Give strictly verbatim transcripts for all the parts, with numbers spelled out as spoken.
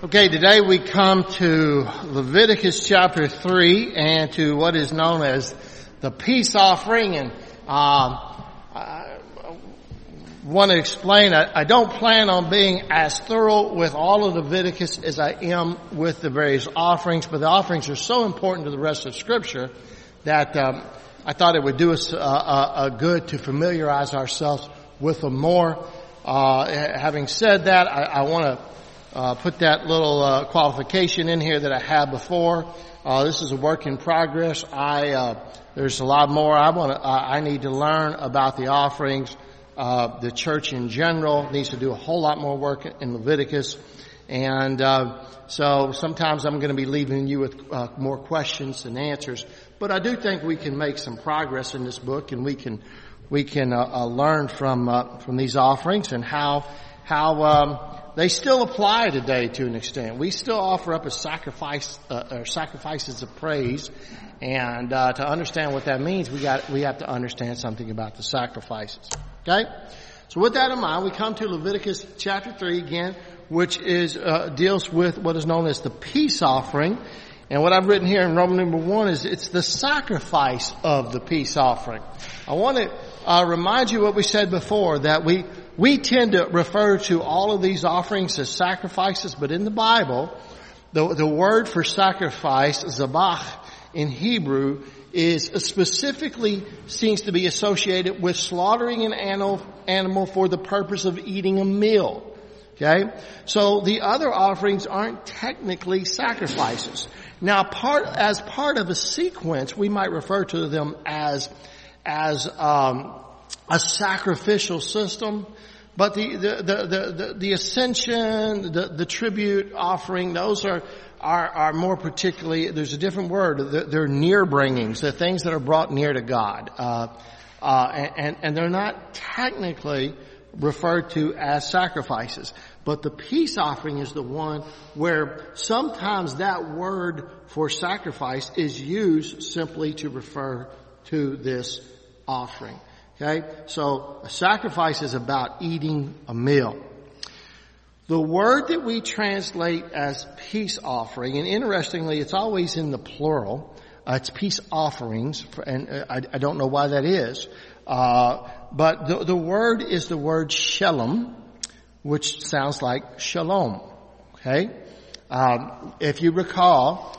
Okay, today we come to Leviticus chapter three and to what is known as the peace offering. And um, I want to explain, I, I don't plan on being as thorough with all of Leviticus as I am with the various offerings, but the offerings are so important to the rest of Scripture that um, I thought it would do us a, a, a good to familiarize ourselves with them more. Uh, having said that, I, I want to Uh, put that little uh, qualification in here that I had before. Uh, this is a work in progress. I uh, there's a lot more I want. Uh, I need to learn about the offerings. Uh, the church in general needs to do a whole lot more work in Leviticus, and uh, so sometimes I'm going to be leaving you with uh, more questions than answers. But I do think we can make some progress in this book, and we can we can uh, uh, learn from uh, from these offerings and how how. Um, They still apply today to an extent. We still offer up a sacrifice, uh, or sacrifices of praise, and uh, to understand what that means, we got we have to understand something about the sacrifices. Okay, so with that in mind, we come to Leviticus chapter three again, which is uh, deals with what is known as the peace offering. And what I've written here in Roman number one is it's the sacrifice of the peace offering. I want to uh, remind you what we said before, that we we tend to refer to all of these offerings as sacrifices, but in the Bible, the, the word for sacrifice, zabach, in Hebrew, is specifically seems to be associated with slaughtering an animal, animal for the purpose of eating a meal. Okay? So the other offerings aren't technically sacrifices. Now, part, as part of a sequence, we might refer to them as, as, um, a sacrificial system. But the, the, the, the, the ascension, the, the tribute offering, those are, are, are more particularly, there's a different word. They're, they're near bringings. They're things that are brought near to God. Uh, uh, and, and they're not technically referred to as sacrifices. But the peace offering is the one where sometimes that word for sacrifice is used simply to refer to this offering. Okay, so a sacrifice is about eating a meal. The word that we translate as peace offering, and interestingly, it's always in the plural. Uh, it's peace offerings, and I, I don't know why that is. Uh, but the, the word is the word shalom, which sounds like shalom. Okay, um, if you recall,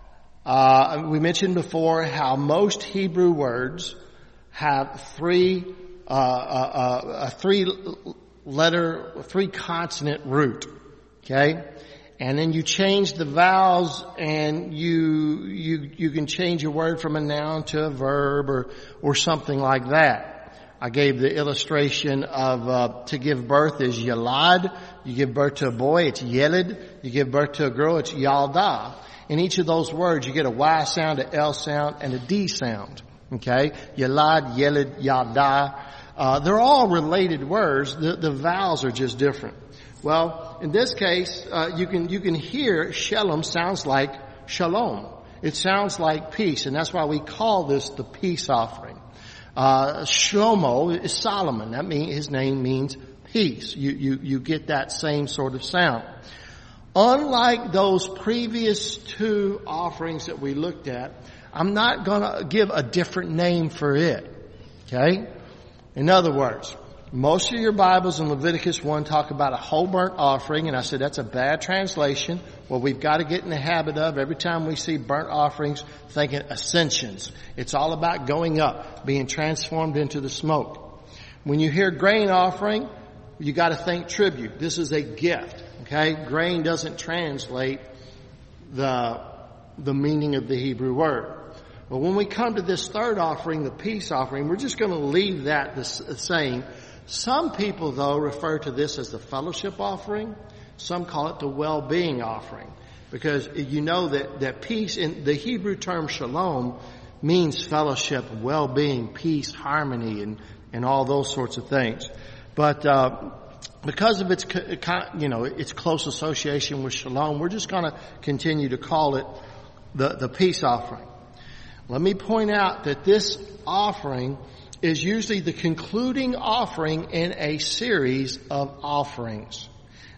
uh, we mentioned before how most Hebrew words have three, uh, uh, a three letter, three consonant root. Okay? And then you change the vowels and you, you, you can change a word from a noun to a verb or, or something like that. I gave the illustration of, uh, to give birth is yalad. You give birth to a boy, it's yelid. You give birth to a girl, it's yalda. In each of those words, you get a Y sound, a L sound, and a D sound. Okay, yalad, yelid, yada. Uh, they're all related words. The, the vowels are just different. Well, in this case, uh, you can, you can hear shalom sounds like shalom. It sounds like peace, and that's why we call this the peace offering. Uh, Shlomo is Solomon. That means, his name means peace. You, you, you get that same sort of sound. Unlike those previous two offerings that we looked at, I'm not going to give a different name for it. Okay? In other words, most of your Bibles in Leviticus one talk about a whole burnt offering, and I said that's a bad translation. Well, we've got to get in the habit of, every time we see burnt offerings, thinking ascensions. It's all about going up, being transformed into the smoke. When you hear grain offering, you got to think tribute. This is a gift. Okay? Grain doesn't translate the, the meaning of the Hebrew word. But when we come to this third offering, the peace offering, we're just going to leave that the same. Some people, though, refer to this as the fellowship offering. Some call it the well-being offering. Because you know that, that peace, in the Hebrew term shalom, means fellowship, well-being, peace, harmony, and, and all those sorts of things. But, uh, because of its, you know, its close association with shalom, we're just going to continue to call it the, the peace offering. Let me point out that this offering is usually the concluding offering in a series of offerings.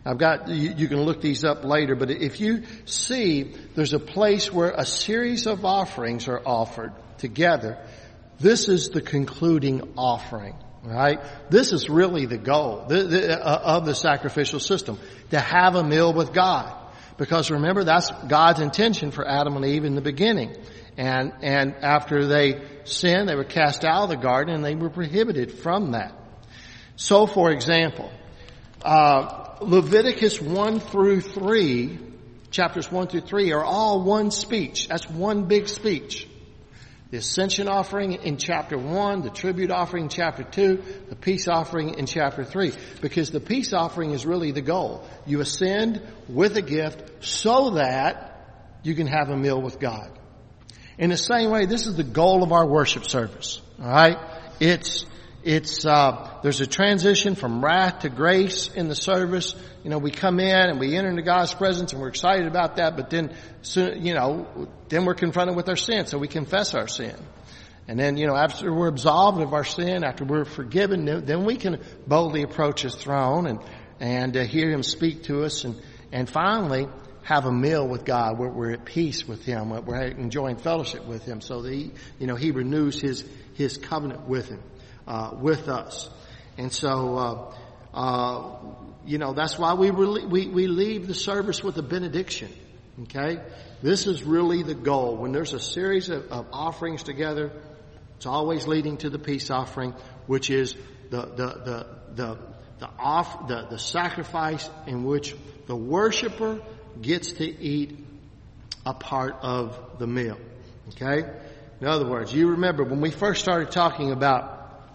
I've got, you, you can look these up later, but if you see, there's a place where a series of offerings are offered together. This is the concluding offering, right? This is really the goal the, the, uh, of the sacrificial system, to have a meal with God. Because remember, that's God's intention for Adam and Eve in the beginning. And, and after they sinned, they were cast out of the garden and they were prohibited from that. So, for example, uh, Leviticus one through three, chapters one through three are all one speech. That's one big speech. The ascension offering in chapter one, the tribute offering in chapter two, the peace offering in chapter three. Because the peace offering is really the goal. You ascend with a gift so that you can have a meal with God. In the same way, this is the goal of our worship service. Alright? It's It's, uh, there's a transition from wrath to grace in the service. You know, we come in and we enter into God's presence and we're excited about that, but then, soon, you know, then we're confronted with our sin, so we confess our sin. And then, you know, after we're absolved of our sin, after we're forgiven, then we can boldly approach His throne and, and uh, hear Him speak to us and, and finally have a meal with God where we're at peace with Him, where we're enjoying fellowship with Him so that He, you know, He renews His, His covenant with Him. Uh, with us. And so, uh, uh, you know, that's why we, re- we, we leave the service with a benediction. Okay? This is really the goal. When there's a series of, of offerings together, it's always leading to the peace offering, which is the, the, the, the, the off, the, the sacrifice in which the worshiper gets to eat a part of the meal. Okay? In other words, you remember when we first started talking about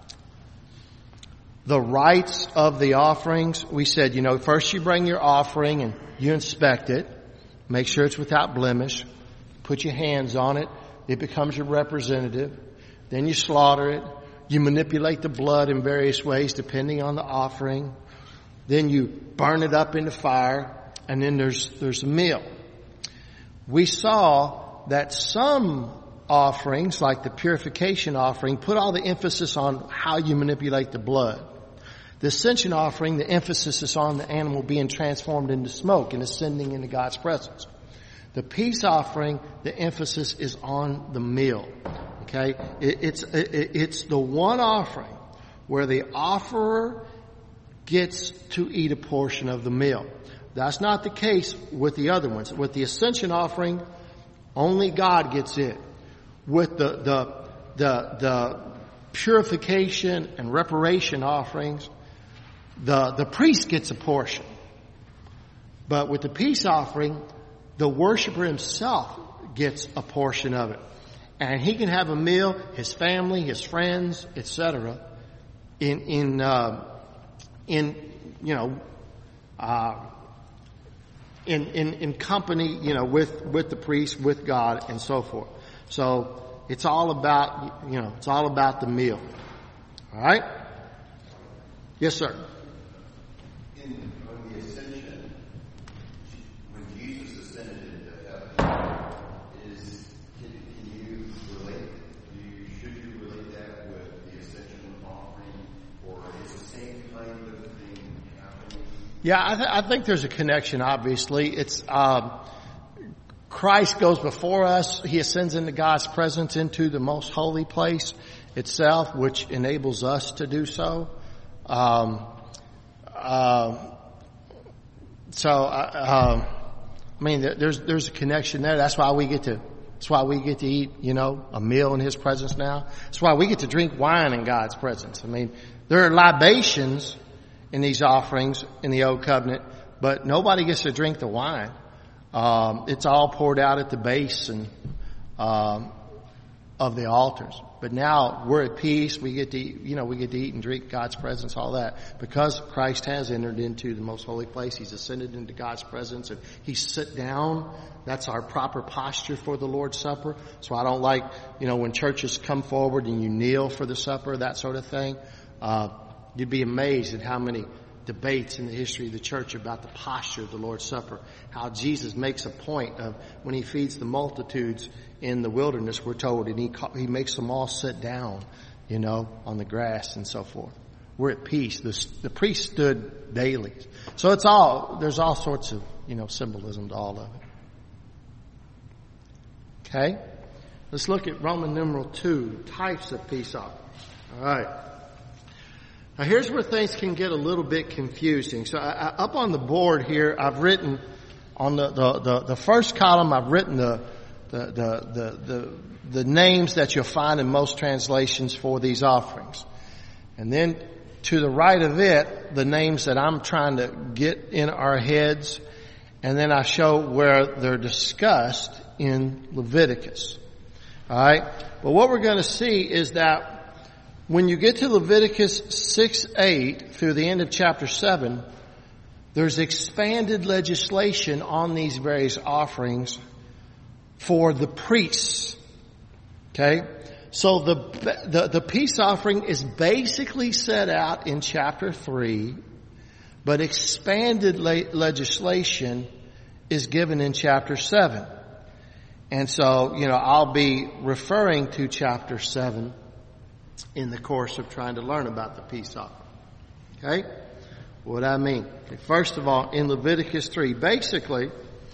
the rites of the offerings, we said, you know, first you bring your offering and you inspect it. Make sure it's without blemish. Put your hands on it. It becomes your representative. Then you slaughter it. You manipulate the blood in various ways depending on the offering. Then you burn it up in the fire. And then there's, there's a meal. We saw that some offerings, like the purification offering, put all the emphasis on how you manipulate the blood. The ascension offering, the emphasis is on the animal being transformed into smoke and ascending into God's presence. The peace offering, the emphasis is on the meal. Okay? It, it's, it, it's the one offering where the offerer gets to eat a portion of the meal. That's not the case with the other ones. With the ascension offering, only God gets it. With the, the, the, the purification and reparation offerings, the, the priest gets a portion. But with the peace offering, the worshiper himself gets a portion of it. And he can have a meal, his family, his friends, et cetera, in, in, uh, in, you know, uh, in, in, in company, you know, with, with the priest, with God, and so forth. So, it's all about, you know, it's all about the meal. All right? Yes, sir. In on the ascension, when Jesus ascended into heaven, is can, can you relate? Do you, should you relate that with the ascension offering, or is the same kind of thing happening? Yeah, I, th- I think there's a connection. Obviously, it's. Um, Christ goes before us. He ascends into God's presence into the most holy place itself, which enables us to do so. Um, uh, so, uh, I mean, there's there's a connection there. That's why we get to. That's why we get to eat, you know, a meal in His presence now. That's why we get to drink wine in God's presence. I mean, there are libations in these offerings in the Old Covenant, but nobody gets to drink the wine. Um, it's all poured out at the base and, um, of the altars. But now we're at peace. We get to, eat, you know, we get to eat and drink God's presence, all that. Because Christ has entered into the most holy place. He's ascended into God's presence and He's sit down. That's our proper posture for the Lord's Supper. So I don't like, you know, when churches come forward and you kneel for the supper, that sort of thing. Uh, you'd be amazed at how many debates in the history of the church about the posture of the Lord's Supper. How Jesus makes a point of when He feeds the multitudes in the wilderness, we're told, and He he makes them all sit down, you know, on the grass and so forth. we're at peace. The, the priest stood daily. So it's all, there's all sorts of, you know, symbolism to all of it. Okay? Let's look at Roman numeral two, types of peace offerings. All right. Now here's where things can get a little bit confusing. So I, I, up on the board here, I've written on the, the, the, the first column, I've written the, the, the, the, the, the names that you'll find in most translations for these offerings. And then to the right of it, the names that I'm trying to get in our heads. And then I show where they're discussed in Leviticus. All right. But what we're going to see is that when you get to Leviticus six eight through the end of chapter seven, there's expanded legislation on these various offerings for the priests. Okay? So the, the, the peace offering is basically set out in chapter three, but expanded le- legislation is given in chapter seven. And so, you know, I'll be referring to chapter seven in the course of trying to learn about the peace offering. Okay? What I mean. Okay, first of all, in Leviticus three, basically,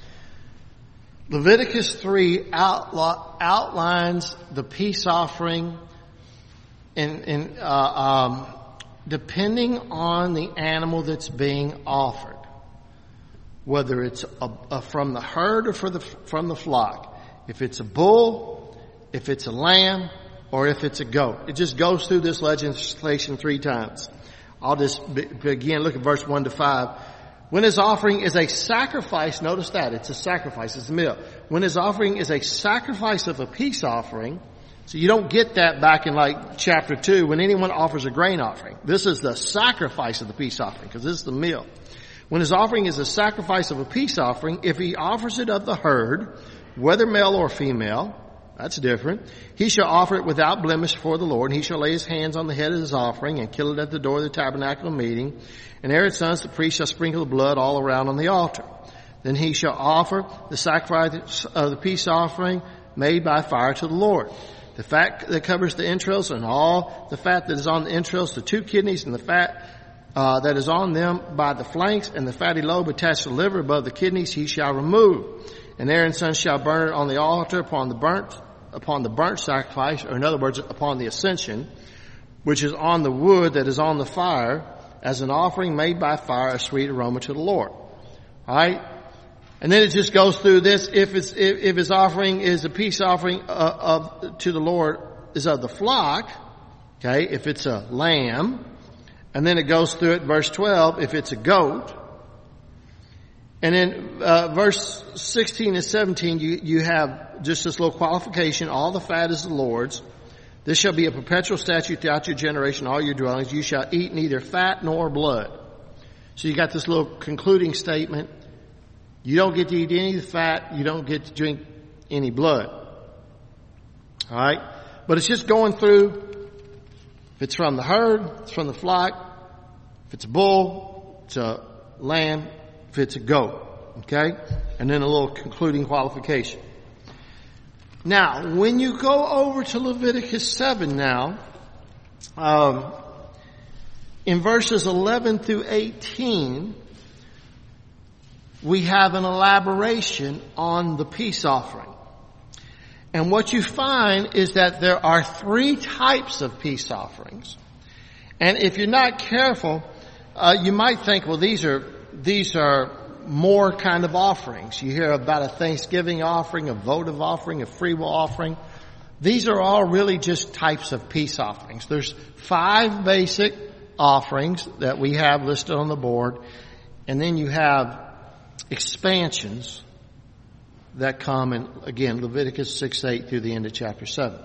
Leviticus three outla- outlines the peace offering in, in uh, um, depending on the animal that's being offered, whether it's a, a, from the herd or for the, from the flock. If it's a bull, if it's a lamb, or if it's a goat. It just goes through this legislation three times. I'll just be, begin, look at verse one to five. When his offering is a sacrifice, notice that, it's a sacrifice, it's a meal. When his offering is a sacrifice of a peace offering, so you don't get that back in like chapter two when anyone offers a grain offering. This is the sacrifice of the peace offering, because this is the meal. When his offering is a sacrifice of a peace offering, if he offers it of the herd, whether male or female, that's different. He shall offer it without blemish for the Lord. And he shall lay his hands on the head of his offering and kill it at the door of the tabernacle of meeting. And Aaron's sons, the priest, shall sprinkle the blood all around on the altar. Then he shall offer the sacrifice of the peace offering made by fire to the Lord. The fat that covers the entrails and all the fat that is on the entrails, the two kidneys and the fat uh, that is on them by the flanks and the fatty lobe attached to the liver above the kidneys, he shall remove. And Aaron's sons shall burn it on the altar upon the burnt upon the burnt sacrifice, or in other words, upon the ascension, which is on the wood that is on the fire, as an offering made by fire, a sweet aroma to the Lord. Alright? And then it just goes through this, if it's, if, if his offering is a peace offering uh, of, to the Lord, is of the flock, okay, if it's a lamb, and then it goes through it, verse twelve, if it's a goat, and then uh, verse sixteen and seventeen, you, you have just this little qualification. All the fat is the Lord's. This shall be a perpetual statute throughout your generation, all your dwellings. You shall eat neither fat nor blood. So you got this little concluding statement. You don't get to eat any of the fat. You don't get to drink any blood. All right? But it's just going through. If it's from the herd, it's from the flock. If it's a bull, it's a lamb. If it's a goat, okay? And then a little concluding qualification. Now, when you go over to Leviticus seven now, um, in verses eleven through eighteen, we have an elaboration on the peace offering. And what you find is that there are three types of peace offerings. And if you're not careful, uh, you might think, well, these are These are more kind of offerings. You hear about a Thanksgiving offering, a votive offering, a freewill offering. These are all really just types of peace offerings. There's five basic offerings that we have listed on the board. And then you have expansions that come in, again, Leviticus six eight through the end of chapter seven.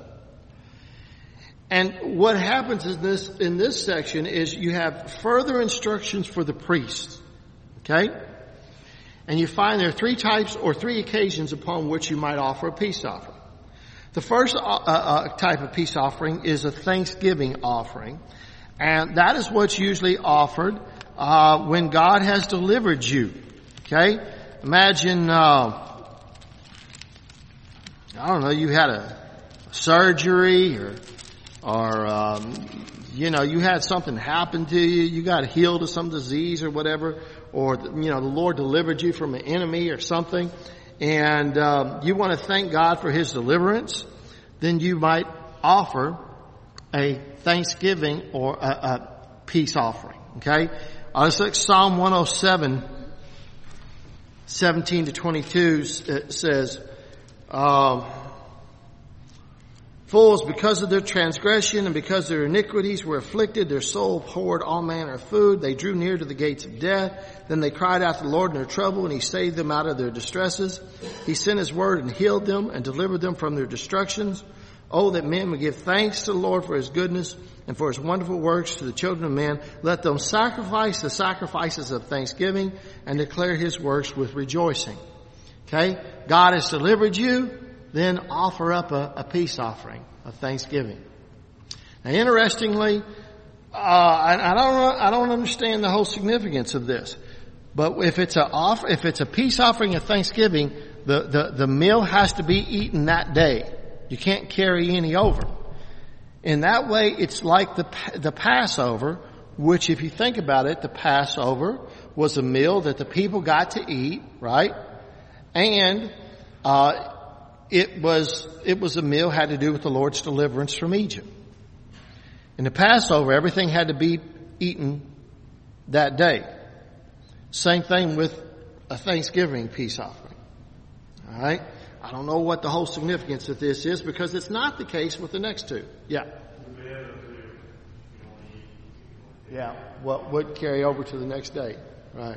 And what happens is this, in this section is you have further instructions for the priests. Okay? And you find there are three types or three occasions upon which you might offer a peace offering. The first uh, uh, type of peace offering is a Thanksgiving offering. And that is what's usually offered uh, when God has delivered you. Okay? Imagine, uh, I don't know, you had a surgery or, or um, you know, you had something happen to you, you got healed of some disease or whatever, or, you know, the Lord delivered you from an enemy or something, and um, you want to thank God for His deliverance, then you might offer a thanksgiving or a, a peace offering. Okay? Uh, let's look Psalm one oh seven, seventeen to twenty-two. It says, um, fools, because of their transgression and because their iniquities were afflicted, their soul abhorred all manner of food. They drew near to the gates of death. Then they cried out to the Lord in their trouble, and He saved them out of their distresses. He sent His word and healed them and delivered them from their destructions. Oh, that men would give thanks to the Lord for His goodness and for His wonderful works to the children of men. Let them sacrifice the sacrifices of thanksgiving and declare His works with rejoicing. Okay? God has delivered you. Then offer up a, a peace offering of thanksgiving. Now, interestingly, uh, I, I don't, I don't understand the whole significance of this, but if it's a offer, if it's a peace offering of thanksgiving, the, the, the meal has to be eaten that day. You can't carry any over. In that way, it's like the, the Passover, which if you think about it, the Passover was a meal that the people got to eat, right? And, uh, It was, it was a meal had to do with the Lord's deliverance from Egypt. In the Passover, everything had to be eaten that day. Same thing with a Thanksgiving peace offering. Alright? I don't know what the whole significance of this is because it's not the case with the next two. Yeah. Yeah. What would carry over to the next day. Right.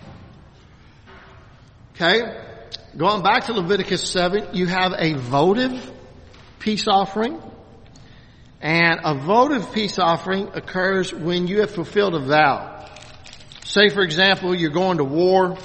Okay. Going back to Leviticus seven, you have a votive peace offering. And a votive peace offering occurs when you have fulfilled a vow. Say, for example, you're going to war,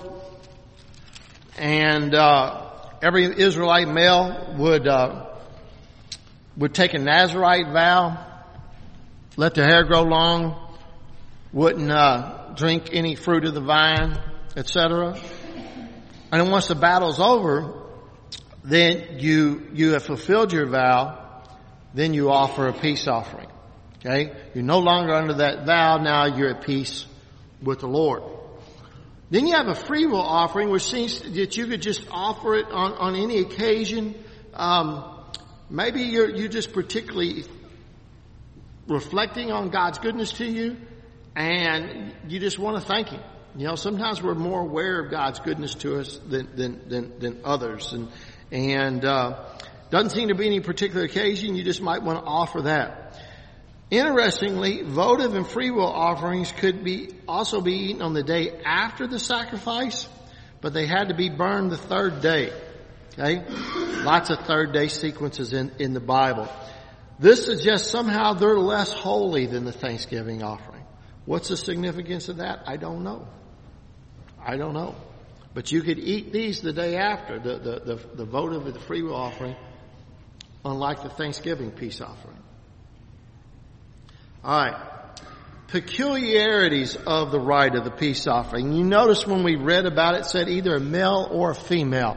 and uh, every Israelite male would uh, would take a Nazirite vow, let their hair grow long, wouldn't uh, drink any fruit of the vine, et cetera. And then once the battle's over, then you, you have fulfilled your vow, then you offer a peace offering. Okay? You're no longer under that vow, now you're at peace with the Lord. Then you have a free will offering, which seems that you could just offer it on, on any occasion. Um, maybe you're, you're just particularly reflecting on God's goodness to you, and you just want to thank Him. You know, sometimes we're more aware of God's goodness to us than than than, than others, and and uh, doesn't seem to be any particular occasion. You just might want to offer that. Interestingly, votive and free will offerings could be also be eaten on the day after the sacrifice, but they had to be burned the third day. Okay, lots of third day sequences in in the Bible. This suggests somehow they're less holy than the Thanksgiving offering. What's the significance of that? I don't know. I don't know. But you could eat these the day after, the, the, the, the votive and the free will offering, unlike the Thanksgiving peace offering. Alright. Peculiarities of the rite of the peace offering. You notice when we read about it, it said either a male or a female.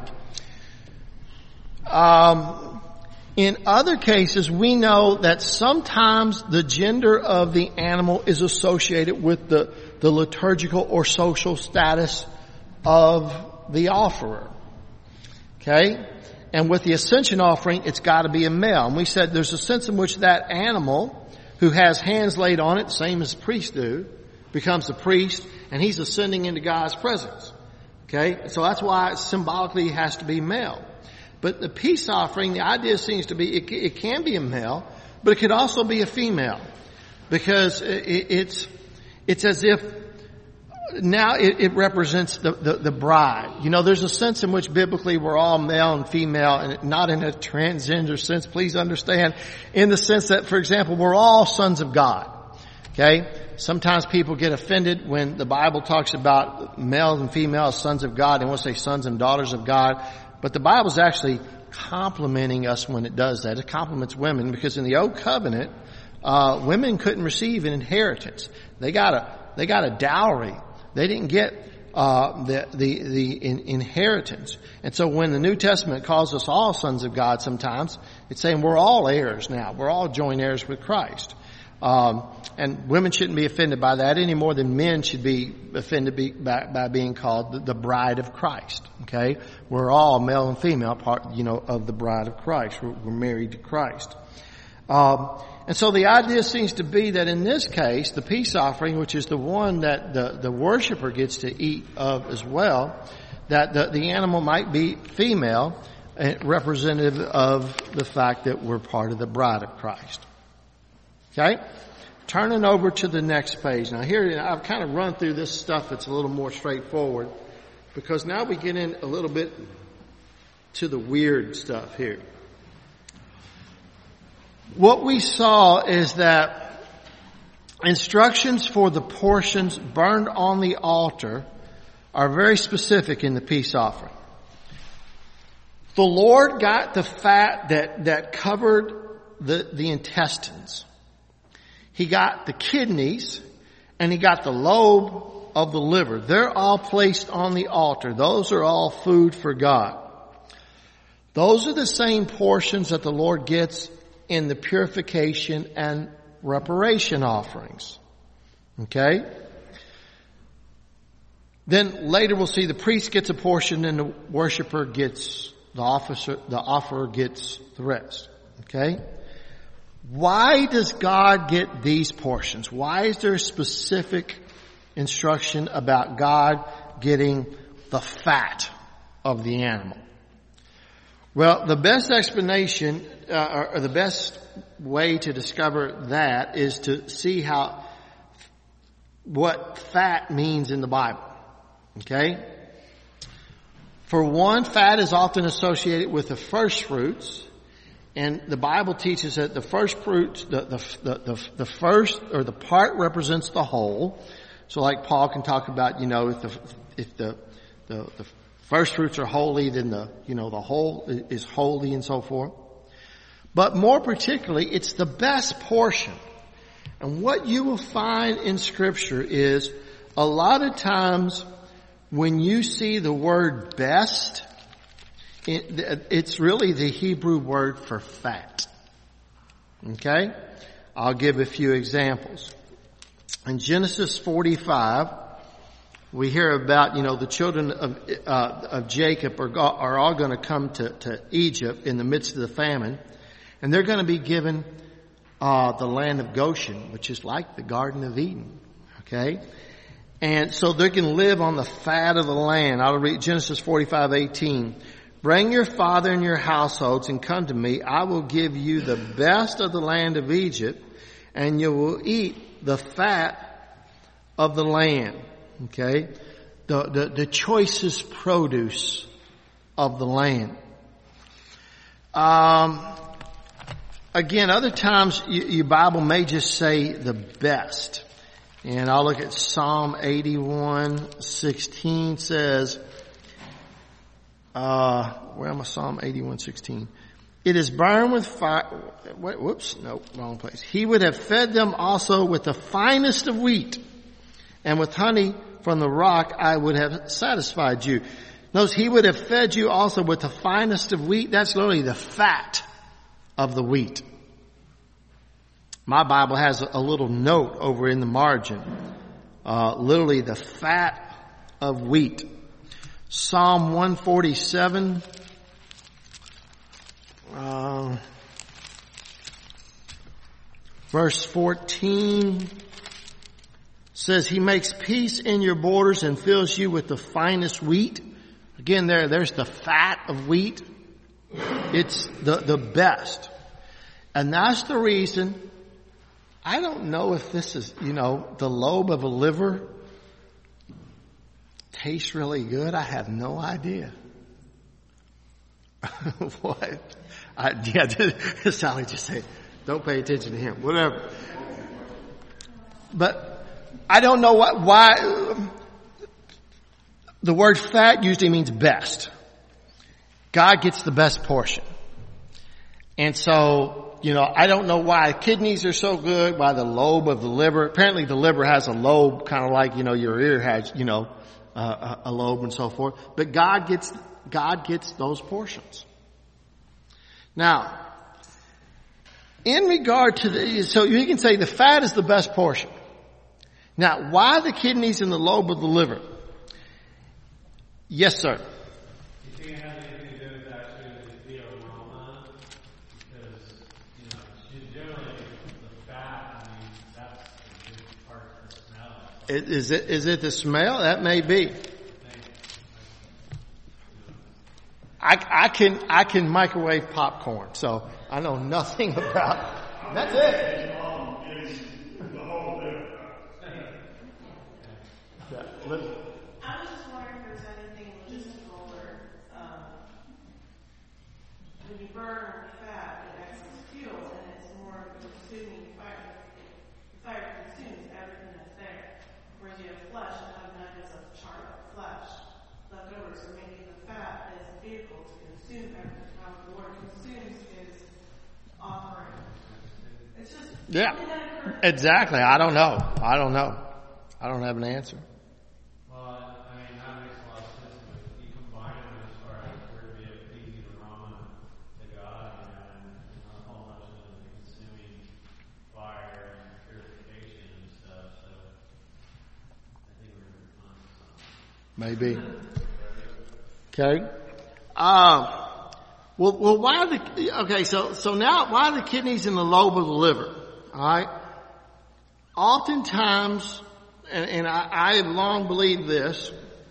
Um, in other cases, we know that sometimes the gender of the animal is associated with the the liturgical or social status of the offerer. Okay? And with the ascension offering, it's got to be a male. And we said there's a sense in which that animal who has hands laid on it, same as priests do, becomes a priest, and he's ascending into God's presence. Okay? So that's why it symbolically has to be male. But the peace offering, the idea seems to be, it, it can be a male, but it could also be a female. Because it, it's, It's as if now it, it represents the, the, the bride. You know, there's a sense in which biblically we're all male and female, and not in a transgender sense, please understand, in the sense that, for example, we're all sons of God. Okay? Sometimes people get offended when the Bible talks about males and females, sons of God. They want to say sons and daughters of God. But the Bible's actually complimenting us when it does that. It compliments women because in the Old Covenant, uh, women couldn't receive an inheritance. They got a, they got a dowry. They didn't get, uh, the, the, the in, inheritance. And so when the New Testament calls us all sons of God sometimes, it's saying we're all heirs now. We're all joint heirs with Christ. Um, and women shouldn't be offended by that any more than men should be offended be, by, by being called the, the bride of Christ. Okay, we're all male and female part, you know, of the bride of Christ. We're, we're married to Christ. Um, and so the idea seems to be that in this case, the peace offering, which is the one that the, the worshiper gets to eat of as well, that the, the animal might be female, representative of the fact that we're part of the bride of Christ. Okay? Turning over to the next page. Now here, I've kind of run through this stuff that's a little more straightforward, because now we get in a little bit to the weird stuff here. What we saw is that instructions for the portions burned on the altar are very specific in the peace offering. The Lord got the fat that, that covered the, the intestines. He got the kidneys, and he got the lobe of the liver. They're all placed on the altar. Those are all food for God. Those are the same portions that the Lord gets in the purification and reparation offerings. Okay? Then later we'll see the priest gets a portion and the worshiper gets, the officer, the offerer gets the rest. Okay? Why does God get these portions? Why is there specific instruction about God getting the fat of the animal? Well, the best explanation, uh, or the best way to discover that is to see how, what fat means in the Bible. Okay? For one, fat is often associated with the first fruits, and the Bible teaches that the first fruits, the, the, the, the, the first, or the part represents the whole. So like Paul can talk about, you know, if the, if the, the, the first fruits are holy, then the, you know, the whole is holy and so forth. But more particularly, it's the best portion. And what you will find in Scripture is a lot of times when you see the word best, it, it's really the Hebrew word for fat. Okay? I'll give a few examples. In Genesis forty-five, we hear about, you know, the children of, uh, of Jacob are, are all going to come to, to Egypt in the midst of the famine. And they're going to be given, uh, the land of Goshen, which is like the Garden of Eden. Okay? And so they can live on the fat of the land. I'll read Genesis forty-five eighteen. Bring your father and your households and come to me. I will give you the best of the land of Egypt, and you will eat the fat of the land. Okay? The, the, the choicest produce of the land. Um, again, other times you, your Bible may just say the best. And I'll look at Psalm eighty-one sixteen says, uh, where am I? Psalm eighty-one sixteen. It is burned with fire. Whoops, no, wrong place. He would have fed them also with the finest of wheat, and with honey from the rock I would have satisfied you. Notice, he would have fed you also with the finest of wheat. That's literally the fat of the wheat. My Bible has a little note over in the margin. Uh, literally the fat of wheat. Psalm one forty-seven. Uh, verse fourteen says, he makes peace in your borders and fills you with the finest wheat. Again, there, there's the fat of wheat. It's the, the best. And that's the reason, I don't know if this is, you know, the lobe of a liver tastes really good. I have no idea. What? I, yeah, Sally just said, don't pay attention to him. Whatever. But I don't know what, why, the word fat usually means best. God gets the best portion. And so, you know, I don't know why kidneys are so good, why the lobe of the liver. Apparently the liver has a lobe, kind of like, you know, your ear has, you know, uh, a lobe and so forth. But God gets, God gets those portions. Now, in regard to the, so you can say the fat is the best portion. Now, why the kidneys and the lobe of the liver? Yes, sir. You think it has anything to do with actually the aroma? Because, you know, generally the fat, I mean, that's a good part of the smell. Is it, is it the smell? That may be. I, I can, I can microwave popcorn, so I know nothing about, that's it. I was just wondering if there's anything logistical where, um, when you burn fat, it acts as fuel, and it's more consuming fire. The fire consumes everything that's there. Whereas you have flesh, and have nuggets of charred up flesh left over, so maybe the fat is a vehicle to consume everything. How the Lord consumes his offering. It's just Yeah, something that occurs. exactly. I don't know. I don't know. I don't have an answer. Maybe. Okay. Um, well, well, why the, okay, so, so now, why the kidneys and the lobe of the liver? Alright? Oftentimes, and, and I, I have long believed this,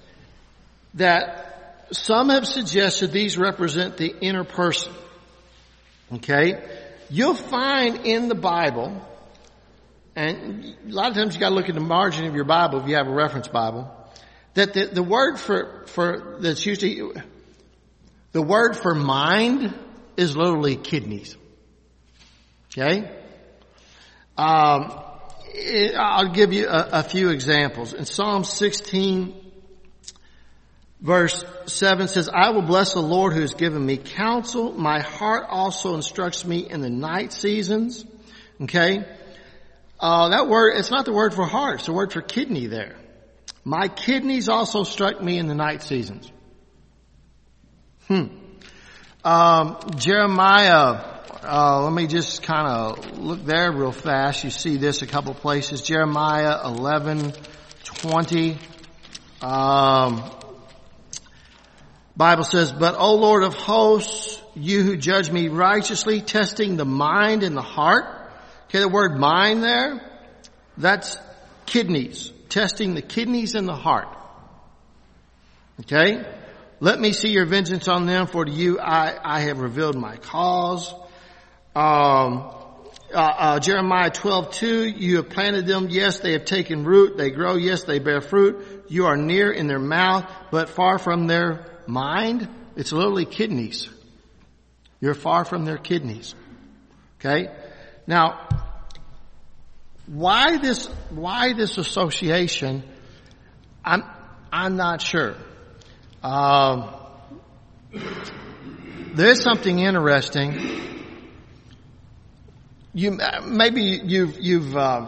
that some have suggested these represent the inner person. Okay? You'll find in the Bible, and a lot of times you gotta look at the margin of your Bible if you have a reference Bible, that the, the word for, for, that's usually, the word for mind is literally kidneys. Okay? Um, it, I'll give you a, a few examples. In Psalm sixteen, verse seven says, I will bless the Lord who has given me counsel. My heart also instructs me in the night seasons. Okay? Uh, that word, it's not the word for heart, it's the word for kidney there. My kidneys also struck me in the night seasons. Hmm. Um, Jeremiah, uh, let me just kind of look there real fast. You see this a couple places. Jeremiah eleven twenty. Um, Bible says, but O Lord of hosts, you who judge me righteously, testing the mind and the heart. Okay, the word mind there, that's kidneys. Testing the kidneys and the heart. Okay? Let me see your vengeance on them, for to you I, I have revealed my cause. Um, uh, uh, Jeremiah twelve two, you have planted them, yes, they have taken root, they grow, yes, they bear fruit. You are near in their mouth, but far from their mind. It's literally kidneys. You're far from their kidneys. Okay? Now, Why this, why this association? I'm, I'm not sure. Um, there's something interesting. You, maybe you've, you've, uh,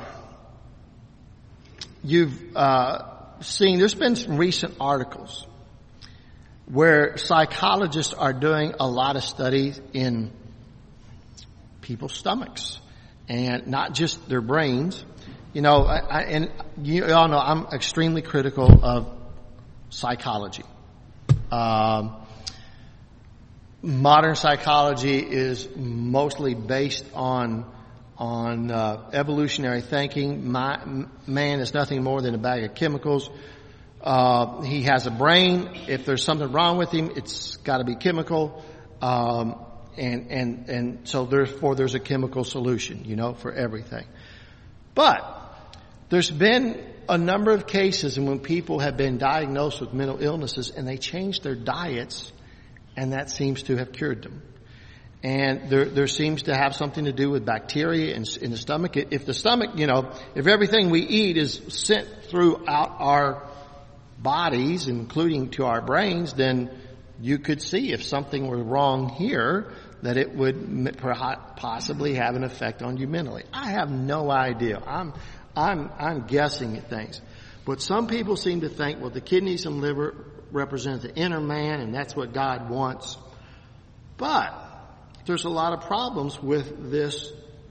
you've, uh, seen, there's been some recent articles where psychologists are doing a lot of studies in people's stomachs. And not just their brains. You know, I, I, and you all know I'm extremely critical of psychology. Um, modern psychology is mostly based on on uh, evolutionary thinking. My, man is nothing more than a bag of chemicals. Uh, he has a brain. If there's something wrong with him, it's got to be chemical. Um, And, and, and so therefore there's a chemical solution, you know, for everything. But there's been a number of cases and when people have been diagnosed with mental illnesses and they change their diets and that seems to have cured them. And there, there seems to have something to do with bacteria in, in the stomach. If the stomach, you know, if everything we eat is sent throughout our bodies, including to our brains, then you could see if something were wrong here, that it would possibly have an effect on you mentally. I have no idea. I'm, I'm, I'm guessing at things. But some people seem to think, well, the kidneys and liver represent the inner man and that's what God wants. But there's a lot of problems with this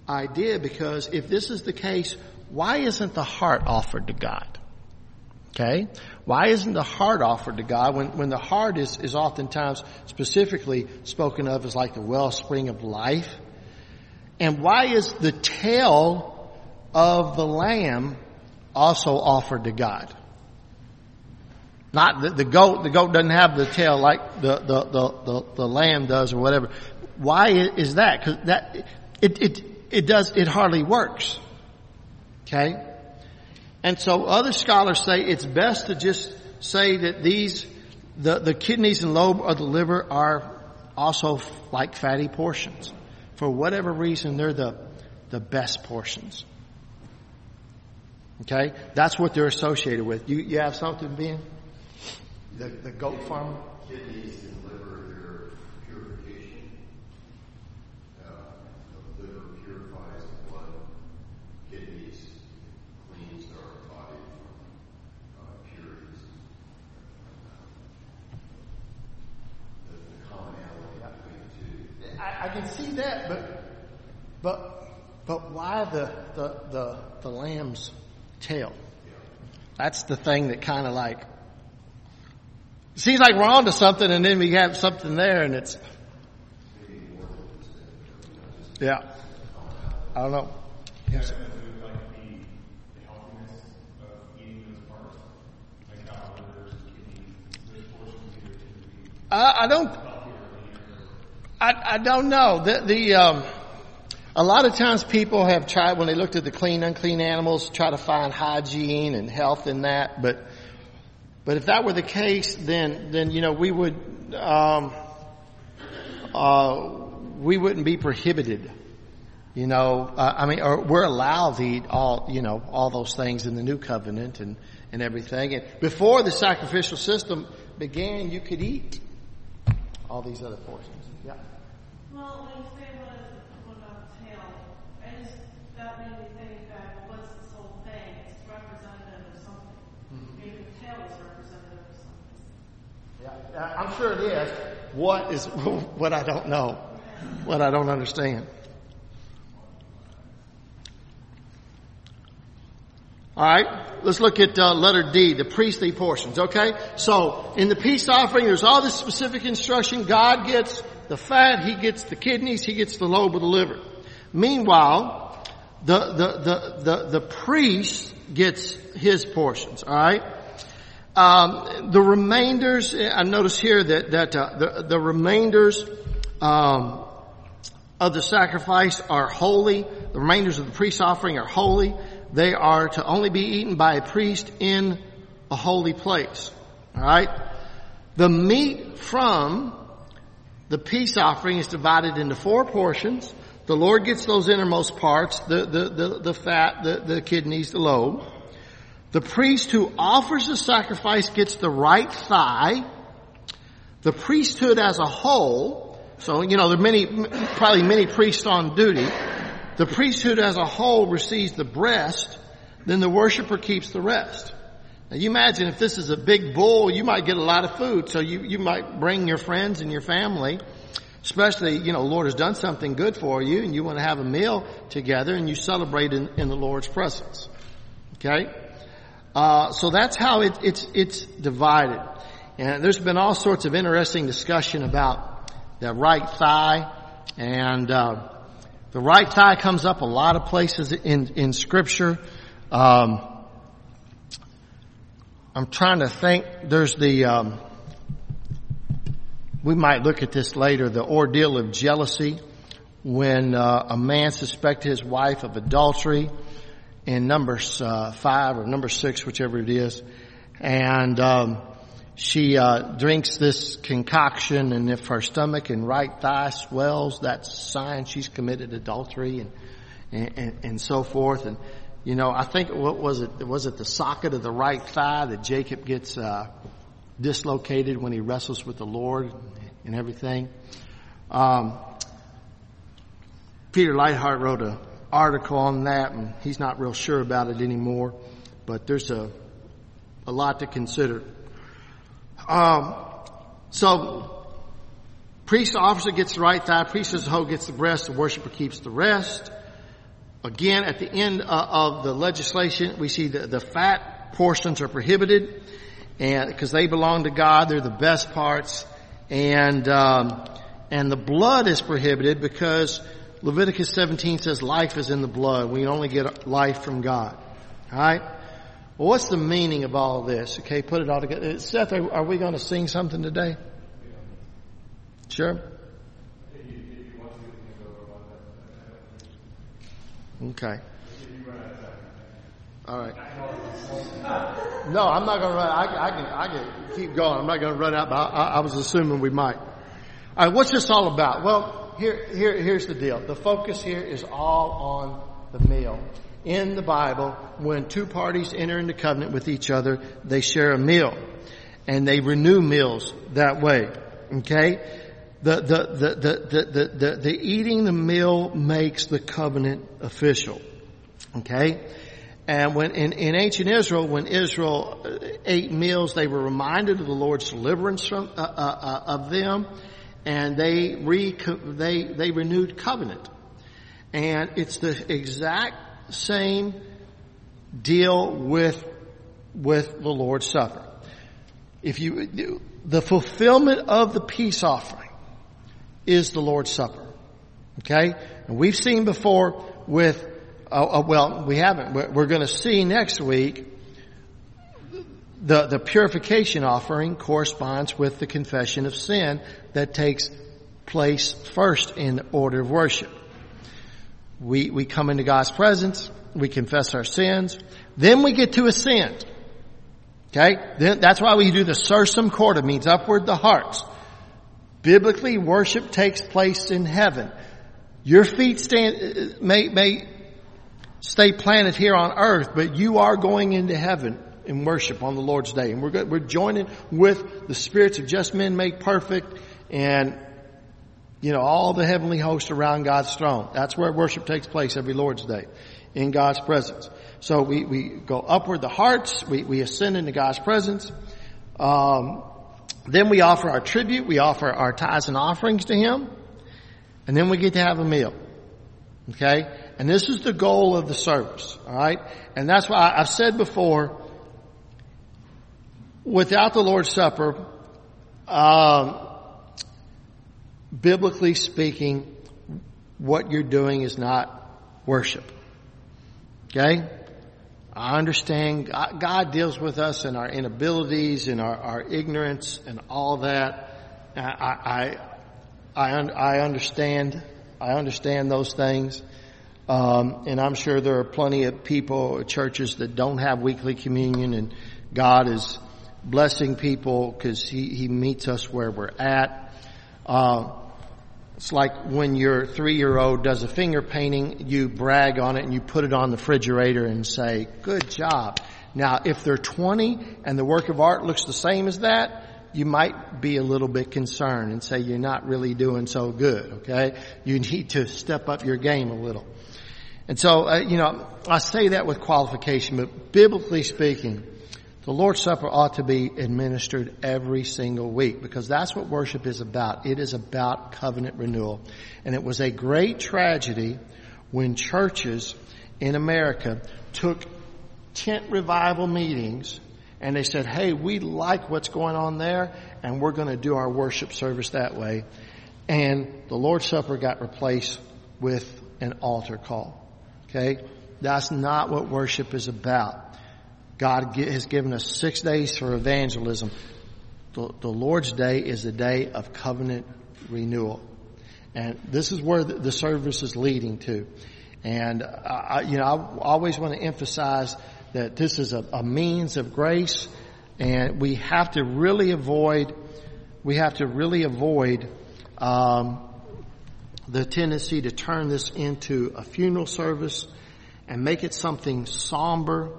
idea, because if this is the case, why isn't the heart offered to God? Okay? Why isn't the heart offered to God when, when the heart is, is oftentimes specifically spoken of as like the wellspring of life? And why is the tail of the lamb also offered to God? Not the, the goat, the goat doesn't have the tail like the, the, the, the, the lamb does or whatever. Why is that? Cause that, it, it, it does, it hardly works. Okay? And so other scholars say it's best to just say that these, the, the kidneys and lobe of the liver are also like fatty portions. For whatever reason, they're the, the best portions. Okay? That's what they're associated with. You, you have something, Ben? The, the goat farmer? Kidneys and liver, their purification. Uh, the liver purifies the blood. Kidneys cleans our body from uh, impurities. The, the commonality between the two. I, I can see that, but but but why the the the, the lamb's tail? That's the thing that kind of like seems like we're onto something, and then we have something there, and it's yeah. I don't know. Yes. I, I don't. I, I don't know. The, the um, a lot of times people have tried, when they looked at the clean, unclean animals, try to find hygiene and health in that. But but if that were the case, then then you know we would um, uh, we wouldn't be prohibited. You know, uh, I mean, or we're allowed to eat all you know all those things in the new covenant and and everything. And before the sacrificial system began, you could eat all these other portions. Yeah. Well, when you say what, is, what about the tail, I just, that made me think that what's this whole thing? It's representative of something. Mm-hmm. Maybe the tail is representative of something. Yeah, I'm sure it is. What is, what I don't know. What I don't understand. All right, let's look at uh, letter D, the priestly portions, okay? So, in the peace offering, there's all this specific instruction. God gets the fat, He gets the kidneys, He gets the lobe of the liver. Meanwhile, the, the, the, the, the priest gets his portions, all right? Um, the remainders, I notice here that, that uh, the, the remainders um, of the sacrifice are holy. The remainders of the priest offering are holy. They are to only be eaten by a priest in a holy place. All right? The meat from the peace offering is divided into four portions. The Lord gets those innermost parts, the, the, the, the fat, the, the kidneys, the lobe. The priest who offers the sacrifice gets the right thigh. The priesthood as a whole, so, you know, there are many, probably many priests on duty. The priesthood as a whole receives the breast, then the worshiper keeps the rest. Now you imagine if this is a big bull, you might get a lot of food, so you, you might bring your friends and your family, especially, you know, the Lord has done something good for you and you want to have a meal together and you celebrate in, in the Lord's presence. Okay? Uh, so that's how it, it's, it's divided. And there's been all sorts of interesting discussion about the right thigh and, uh, the right thigh comes up a lot of places in, in scripture. Um, I'm trying to think. There's the, um, we might look at this later, the ordeal of jealousy when uh, a man suspected his wife of adultery in Numbers uh, five or number six, whichever it is. And um, she uh, drinks this concoction, and if her stomach and right thigh swells, that's a sign she's committed adultery, and, and and so forth. And you know, I think what was it? Was it the socket of the right thigh that Jacob gets uh, dislocated when he wrestles with the Lord and everything? Um, Peter Leithart wrote an article on that, and he's not real sure about it anymore. But there's a a lot to consider. Um, so, priest officer gets the right thigh, priest as a whole gets the breast, the worshiper keeps the rest. Again, at the end uh, of the legislation, we see the, the fat portions are prohibited, and because they belong to God, they're the best parts, and um, and the blood is prohibited because Leviticus seventeen says life is in the blood. We only get life from God. All right. Well, what's the meaning of all of this? Okay, put it all together. Seth, are, are we going to sing something today? Sure. Okay. All right. No, I'm not going to run. I, I can. I can keep going. I'm not going to run out. But I, I was assuming we might. All right. What's this all about? Well, here, here, here's the deal. The focus here is all on the meal. In the Bible, when two parties enter into covenant with each other, they share a meal, and they renew meals that way. Okay. The, the, the, the, the, the, the eating the meal makes the covenant official. Okay? And when, in, in ancient Israel, when Israel ate meals, they were reminded of the Lord's deliverance from, uh, uh, of them, and they re, they, they renewed covenant. And it's the exact same deal with, with the Lord's Supper. If you, the fulfillment of the peace offering is the Lord's Supper. Okay? And we've seen before with, uh, uh, well, we haven't. We're, we're going to see next week the, the purification offering corresponds with the confession of sin that takes place first in order of worship. We, we come into God's presence. We confess our sins. Then we get to ascend. Okay? Then, that's why we do the sursum corda, means upward the hearts. Biblically, worship takes place in heaven. Your feet stand, may, may stay planted here on earth, but you are going into heaven in worship on the Lord's day. And we're good, we're joining with the spirits of just men made perfect and, you know, all the heavenly hosts around God's throne. That's where worship takes place every Lord's day, in God's presence. So we, we go upward the hearts, we, we ascend into God's presence. Um, Then we offer our tribute. We offer our tithes and offerings to Him. And then we get to have a meal. Okay? And this is the goal of the service. All right? And that's why I've said before, without the Lord's Supper, um, biblically speaking, what you're doing is not worship. Okay? I understand God, God deals with us in our inabilities and our, our ignorance and all that. I, I, I, I understand, I understand those things. Um, and I'm sure there are plenty of people, churches that don't have weekly communion, and God is blessing people because He, He meets us where we're at. Uh, It's like when your three-year-old does a finger painting, you brag on it and you put it on the refrigerator and say, good job. Now, if they're twenty and the work of art looks the same as that, you might be a little bit concerned and say you're not really doing so good, okay? You need to step up your game a little. And so, uh, you know, I say that with qualification, but biblically speaking, the Lord's Supper ought to be administered every single week because that's what worship is about. It is about covenant renewal. And it was a great tragedy when churches in America took tent revival meetings and they said, hey, we like what's going on there and we're going to do our worship service that way. And the Lord's Supper got replaced with an altar call. Okay? That's not what worship is about. God has given us six days for evangelism. The, the Lord's Day is a day of covenant renewal. And this is where the, the service is leading to. And, I, you know, I always want to emphasize that this is a, a means of grace, and we have to really avoid, we have to really avoid, um, the tendency to turn this into a funeral service and make it something somber,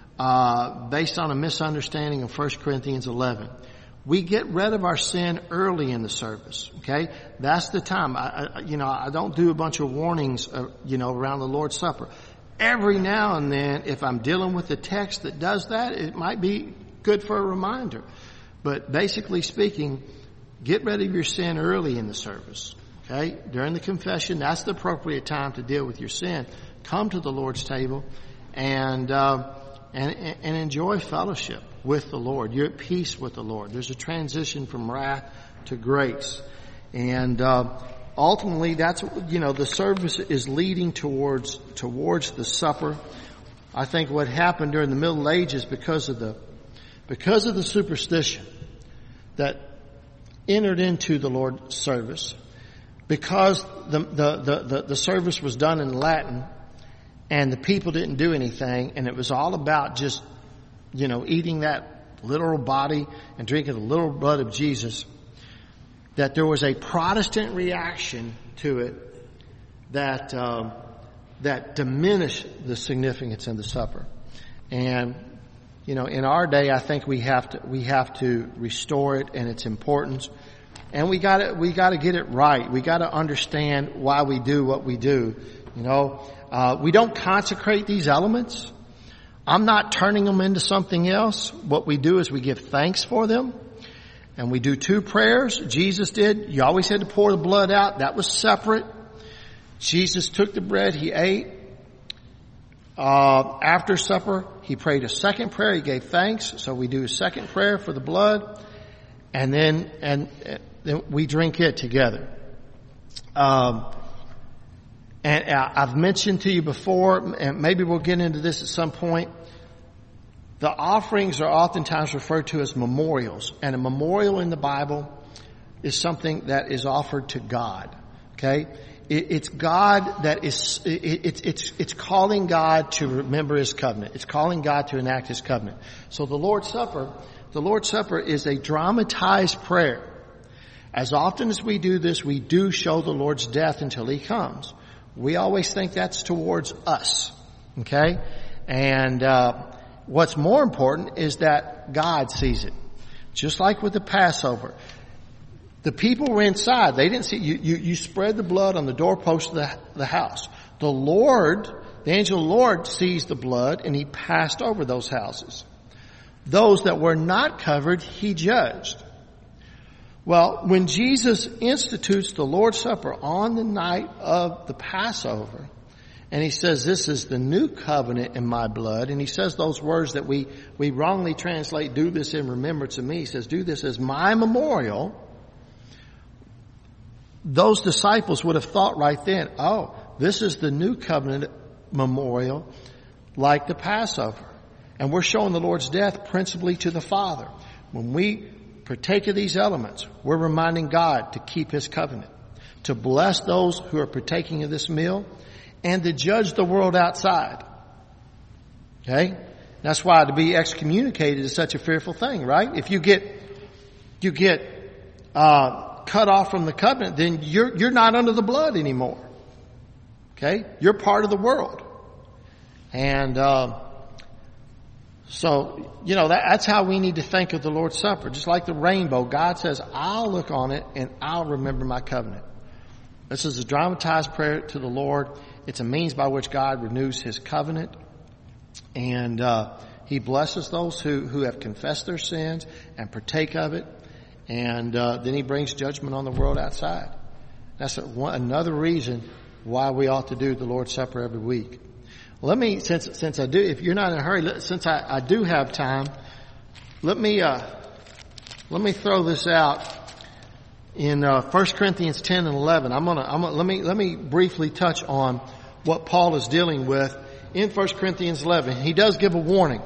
Uh, based on a misunderstanding of First Corinthians eleven. We get rid of our sin early in the service, okay? That's the time. I, I, you know, I don't do a bunch of warnings, uh, you know, around the Lord's Supper. Every now and then, if I'm dealing with a text that does that, it might be good for a reminder. But basically speaking, get rid of your sin early in the service, okay? During the confession, that's the appropriate time to deal with your sin. come to the Lord's table and, uh, and, and enjoy fellowship with the Lord. You're at peace with the Lord. There's a transition from wrath to grace. And, uh, ultimately that's, you know, the service is leading towards, towards the supper. I think what happened during the Middle Ages because of the, because of the superstition that entered into the Lord's service, because the, the, the, the, the service was done in Latin and the people didn't do anything, and it was all about just, you know, eating that literal body and drinking the literal blood of Jesus, that there was a Protestant reaction to it that, um, that diminished the significance in the supper. And, you know, in our day, I think we have to, we have to restore it and its importance. And we gotta, we gotta get it right. We gotta understand why we do what we do. You know, uh, we don't consecrate these elements. I'm not turning them into something else. What we do is we give thanks for them. And we do two prayers. Jesus did. You always had to pour the blood out. That was separate. Jesus took the bread. He ate. Uh, after supper, he prayed a second prayer. He gave thanks. So we do a second prayer for the blood. And then, and, and then we drink it together. Um, and I've mentioned to you before, and maybe we'll get into this at some point, the offerings are oftentimes referred to as memorials. And a memorial in the Bible is something that is offered to God. Okay? It, it's God that is, it, it's, it's, it's calling God to remember His covenant. It's calling God to enact His covenant. So the Lord's Supper, the Lord's Supper is a dramatized prayer. As often as we do this, we do show the Lord's death until He comes. We always think that's towards us. Okay? And, uh, what's more important is that God sees it. Just like with the Passover. The people were inside. They didn't see, you, you, you spread the blood on the doorpost of the, the house. The Lord, the angel of the Lord sees the blood and He passed over those houses. Those that were not covered, He judged. Well, when Jesus institutes the Lord's Supper on the night of the Passover, and He says, this is the new covenant in my blood. And He says those words that we, we wrongly translate, do this in remembrance of me. He says, do this as my memorial. Those disciples would have thought right then, oh, this is the new covenant memorial like the Passover. And we're showing the Lord's death principally to the Father. When we partake of these elements, we're reminding God to keep His covenant, to bless those who are partaking of this meal, and to judge the world outside. Okay? That's why to be excommunicated is such a fearful thing, right? If you get, you get, uh, cut off from the covenant, then you're, you're not under the blood anymore. Okay? You're part of the world. And, uh, so, you know, that, that's how we need to think of the Lord's Supper. Just like the rainbow, God says, I'll look on it and I'll remember my covenant. This is a dramatized prayer to the Lord. It's a means by which God renews His covenant. And, uh, He blesses those who, who have confessed their sins and partake of it. And, uh, then He brings judgment on the world outside. That's a, one, another reason why we ought to do the Lord's Supper every week. Let me, since, since I do, if you're not in a hurry, since I, I do have time, let me, uh, let me throw this out. In uh, First Corinthians ten and eleven, I'm gonna, I'm gonna let me let me briefly touch on what Paul is dealing with in First Corinthians eleven. He does give a warning.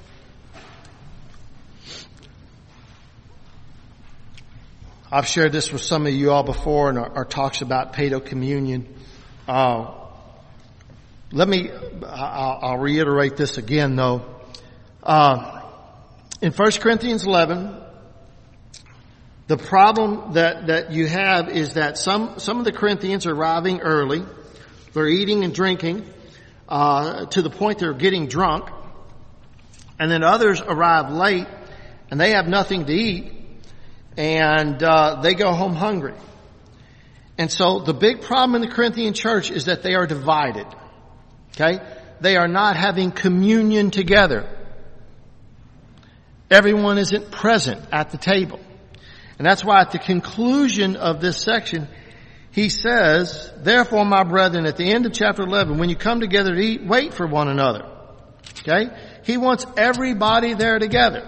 I've shared this with some of you all before in our, our talks about Paedo communion. Uh, let me, I'll, I'll reiterate this again though. Uh, in First Corinthians eleven. The problem that, that you have is that some, some of the Corinthians are arriving early. They're eating and drinking, uh, to the point they're getting drunk. And then others arrive late and they have nothing to eat and, uh, they go home hungry. And so the big problem in the Corinthian church is that they are divided. Okay? They are not having communion together. Everyone isn't present at the table. And that's why at the conclusion of this section, he says, therefore, my brethren, at the end of chapter eleven, when you come together to eat, wait for one another. Okay? He wants everybody there together.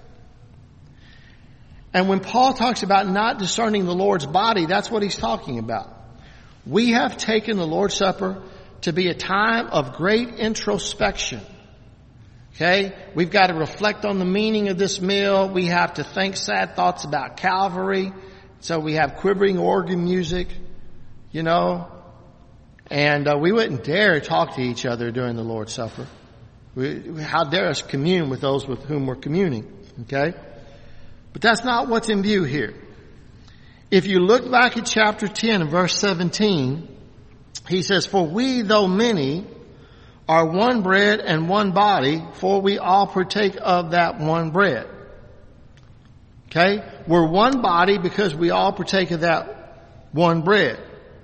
And when Paul talks about not discerning the Lord's body, that's what he's talking about. We have taken the Lord's Supper to be a time of great introspection. Okay? We've got to reflect on the meaning of this meal. We have to think sad thoughts about Calvary. So we have quivering organ music, you know. And uh, we wouldn't dare talk to each other during the Lord's Supper. We, how dare us commune with those with whom we're communing. Okay? But that's not what's in view here. If you look back at chapter ten and verse seventeen, he says, for we, though many, are one bread and one body, for we all partake of that one bread. Okay? We're one body because we all partake of that one bread.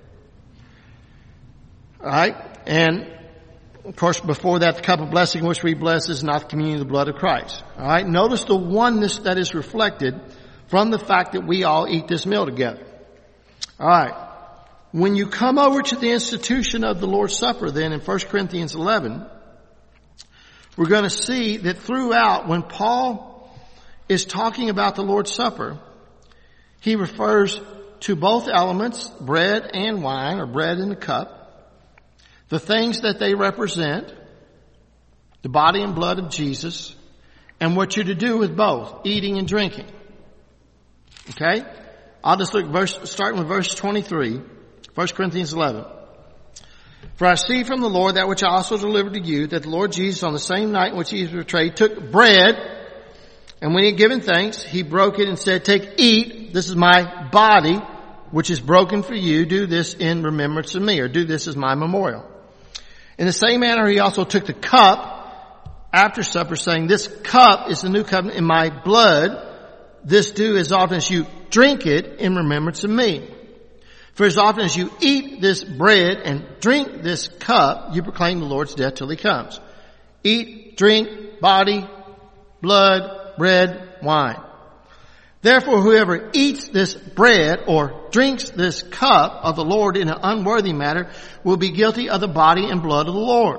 Alright? And, of course, before that, the cup of blessing which we bless is not the communion of the blood of Christ. Alright? Notice the oneness that is reflected from the fact that we all eat this meal together. Alright. When you come over to the institution of the Lord's Supper then in First Corinthians eleven, we're going to see that throughout when Paul is talking about the Lord's Supper, he refers to both elements, bread and wine, or bread and the cup, the things that they represent, the body and blood of Jesus, and what you're to do with both, eating and drinking. Okay? I'll just look verse, starting with verse twenty-three, First Corinthians eleven. For I see from the Lord that which I also delivered to you, that the Lord Jesus on the same night in which he was betrayed took bread, and when he had given thanks, he broke it and said, take, eat, this is my body, which is broken for you. Do this in remembrance of me, or do this as my memorial. In the same manner, he also took the cup after supper, saying, this cup is the new covenant in my blood. This do as often as you drink it in remembrance of me. For as often as you eat this bread and drink this cup, you proclaim the Lord's death till he comes. Eat, drink, body, blood, bread, wine. Therefore, whoever eats this bread or drinks this cup of the Lord in an unworthy manner will be guilty of the body and blood of the Lord.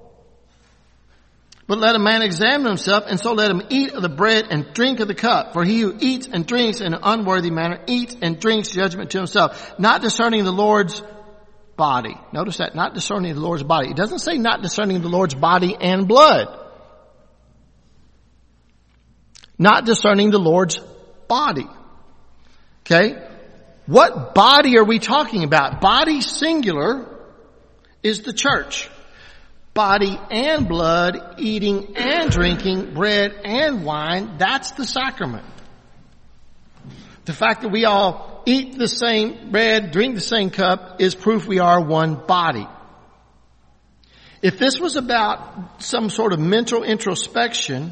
But let a man examine himself, and so let him eat of the bread and drink of the cup. For he who eats and drinks in an unworthy manner eats and drinks judgment to himself, not discerning the Lord's body. Notice that, not discerning the Lord's body. It doesn't say not discerning the Lord's body and blood. Not discerning the Lord's body. Okay? What body are we talking about? Body singular is the church. Body and blood, eating and drinking, bread and wine, that's the sacrament. The fact that we all eat the same bread, drink the same cup, is proof we are one body. If this was about some sort of mental introspection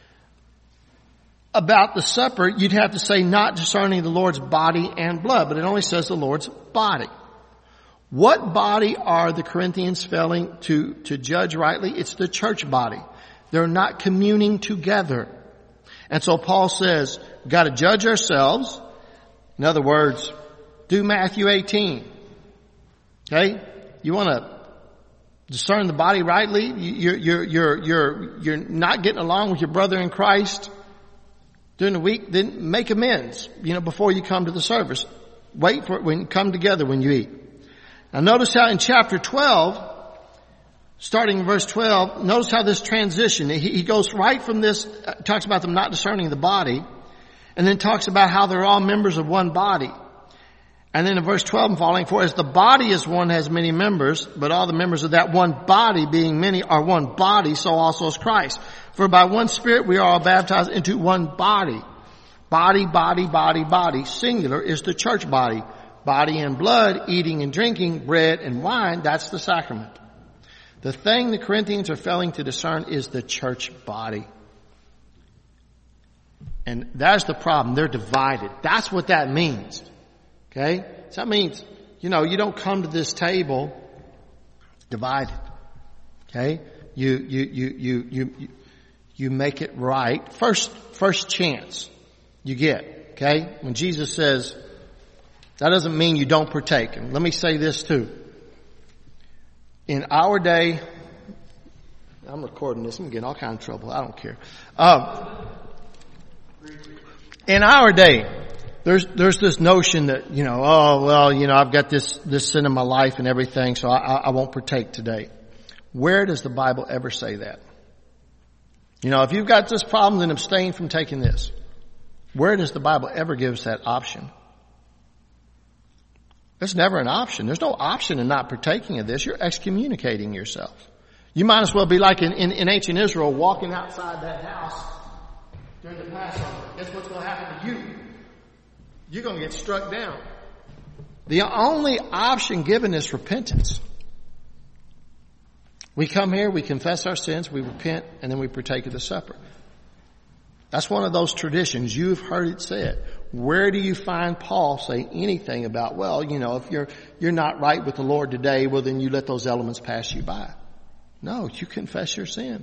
about the supper, you'd have to say not discerning the Lord's body and blood, but it only says the Lord's body. What body are the Corinthians failing to, to judge rightly? It's the church body. They're not communing together. And so Paul says, we've got to judge ourselves. In other words, do Matthew eighteen. Okay? You want to discern the body rightly? You're, you're, you're, you're, you're not getting along with your brother in Christ during the week, then make amends, you know, before you come to the service. Wait for it when you come together when you eat. Now notice how in chapter twelve, starting in verse twelve, notice how this transition, he, he goes right from this, uh, talks about them not discerning the body, and then talks about how they're all members of one body. And then in verse twelve and following, for as the body is one has many members, but all the members of that one body being many are one body, so also is Christ. For by one Spirit we are all baptized into one body. Body, body, body, body. Singular is the church body. Body and blood, eating and drinking, bread and wine, that's the sacrament. The thing the Corinthians are failing to discern is the church body. And that's the problem. They're divided. That's what that means. Okay? So that means, you know, you don't come to this table divided. Okay? You, you, you, you, you, you make it right. First, first chance you get. Okay? When Jesus says, That doesn't mean you don't partake. And let me say this too. In our day, I'm recording this. I'm getting all kinds of trouble. I don't care. Um, in our day, there's there's this notion that, you know, oh, well, you know, I've got this, this sin in my life and everything, so I, I won't partake today. Where does the Bible ever say that? You know, if you've got this problem, then abstain from taking this. Where does the Bible ever give us that option? There's never an option. There's no option in not partaking of this. You're excommunicating yourself. You might as well be like in, in, in ancient Israel, walking outside that house during the Passover. Guess what's going to happen to you? You're going to get struck down. The only option given is repentance. We come here, we confess our sins, we repent, and then we partake of the supper. That's one of those traditions. You've heard it said. Where do you find Paul say anything about, well, you know, if you're, you're not right with the Lord today, well, then you let those elements pass you by. No, you confess your sin.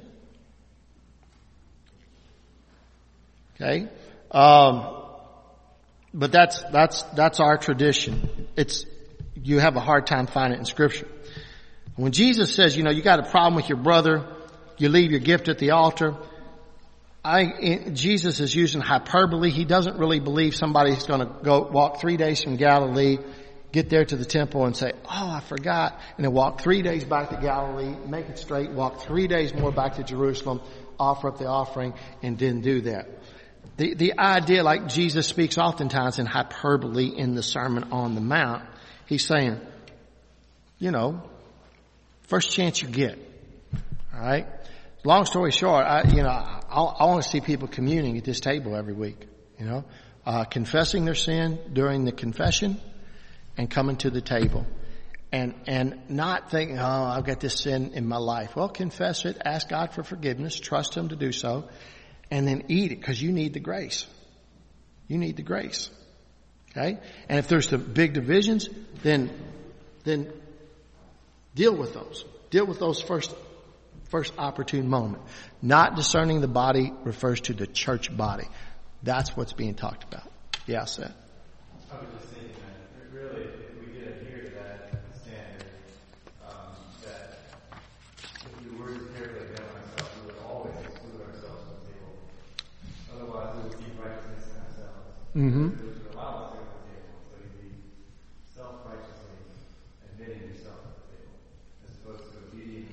Okay? Um, but that's, that's, that's our tradition. It's, you have a hard time finding it in Scripture. When Jesus says, you know, you got a problem with your brother, you leave your gift at the altar, I, Jesus is using hyperbole. He doesn't really believe somebody's going to go walk three days from Galilee, get there to the temple and say, oh, I forgot, and then walk three days back to Galilee, make it straight, walk three days more back to Jerusalem, offer up the offering, and didn't do that. The, the idea, like Jesus speaks oftentimes in hyperbole in the Sermon on the Mount, he's saying, you know, first chance you get, all right? Long story short, I, you know, I, I want to see people communing at this table every week, you know, uh, confessing their sin during the confession and coming to the table and, and not thinking, oh, I've got this sin in my life. Well, confess it, ask God for forgiveness, trust Him to do so, and then eat it because you need the grace. You need the grace. Okay? And if there's the big divisions, then, then deal with those. Deal with those first First opportune moment. Not discerning the body refers to the church body. That's what's being talked about. Yeah, Seth. I was just thinking that really, if we did adhere to that standard, um, that if we were to carefully examine ourselves, we would always exclude ourselves from the table. Otherwise, we would keep righteousness in ourselves. Mm-hmm. It would allow us to go to the table. So you'd be self-righteously admitting yourself at the table, as opposed to obediently.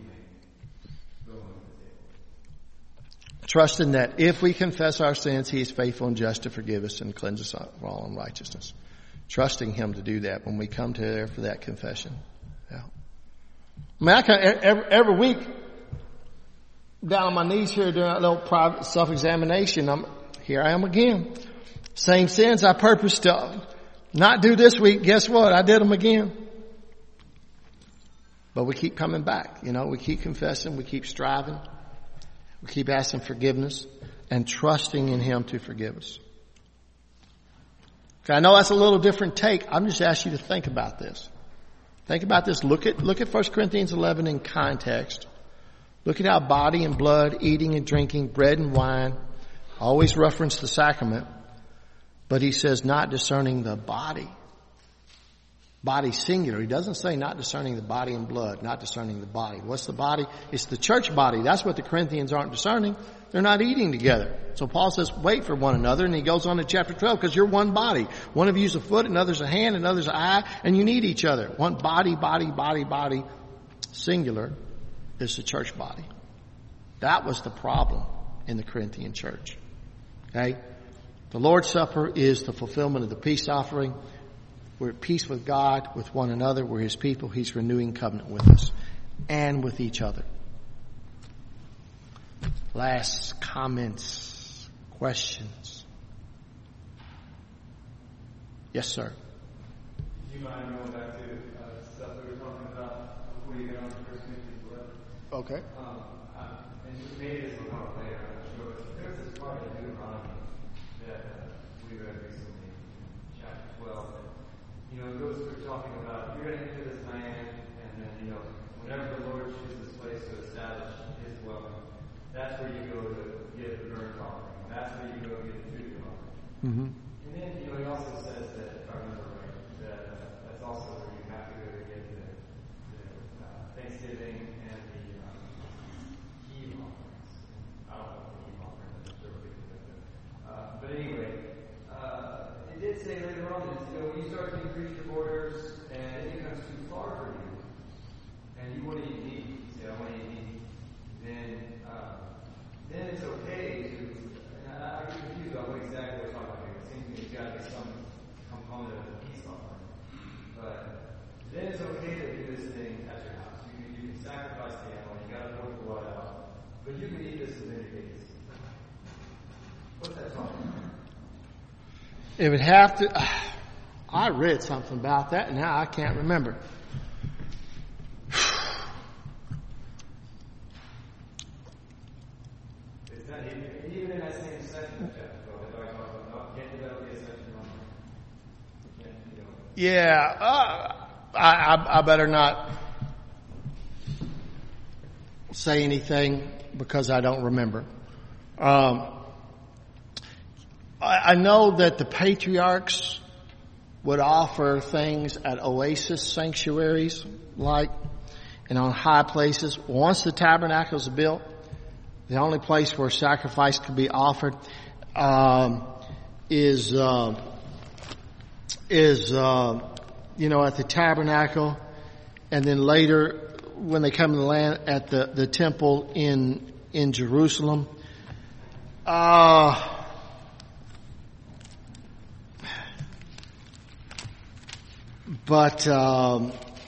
Trusting that if we confess our sins, He is faithful and just to forgive us and cleanse us of all unrighteousness. Trusting Him to do that when we come to there for that confession. Yeah. I mean, I can, every, every week, down on my knees here doing a little private self-examination, I'm, here I am again. Same sins I purposed to not do this week. Guess what? I did them again. But we keep coming back. You know, we keep confessing. We keep striving. We keep asking forgiveness and trusting in Him to forgive us. Okay, I know that's a little different take. I'm just asking you to think about this. Think about this. Look at, look at First Corinthians eleven in context. Look at how body and blood, eating and drinking, bread and wine, always reference the sacrament. But he says not discerning the body. Body singular. He doesn't say not discerning the body and blood, not discerning the body. What's the body? It's the church body. That's what the Corinthians aren't discerning. They're not eating together. So Paul says, wait for one another. And he goes on to chapter twelve, because you're one body. One of you's a foot, another's a hand, another's an eye, and you need each other. One body, body, body, body, singular is the church body. That was the problem in the Corinthian church. Okay? The Lord's Supper is the fulfillment of the peace offering. We're at peace with God, with one another. We're His people. He's renewing covenant with us and with each other. Last comments, questions? Yes, sir. Do you mind going back to uh, stuff we were talking about before you get on to First Corinthians eleven? Okay. Um, uh, and maybe this will come up later, I'm not sure, but there's this part of Deuteronomy that uh, we read recently in chapter twelve. That, you know, it goes through talking about you're going to enter this land, and then, you know, whenever the Lord chooses this place to establish His dwelling, that's where you go to get the burnt offering. That's where you go to get the food offering. Mm-hmm. And then, you know, he also says that, if I remember right, that also where you have to go to get the, the uh, Thanksgiving and the um, heave offerings. I don't know what the heave offerings are, I'm sure we can do that. Uh, but anyway, uh, it did say later on that, you know, when you start to increase your borders and it becomes too far for you, and you want to eat meat, you say, I want to eat meat, then, uh, then it's okay to, and I, I get confused about what exactly we're talking about here. It seems to me it's got to be some component of the peace offering. But then it's okay to do this thing at your house. You can, you can sacrifice the animal, you got to pour the blood out, but you can eat this in many days. What's that talking about? It would have to, uh, I read something about that, and now I can't remember. It's not even, even in that same section of chapter twelve, it talks about can't develop the section on can't, you know. Yeah, uh, I, I, I better not say anything because I don't remember. Um, I, I know that the patriarchs would offer things at oasis sanctuaries, like, and on high places. Once the tabernacle is built, the only place where sacrifice could be offered um, is uh, is uh, you know, at the tabernacle, and then later when they come to the land at the, the temple in in Jerusalem. Uh, but um,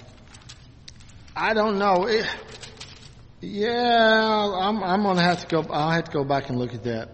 I don't know. It, yeah, I'm I'm gonna have to go. I'll have to go back and look at that.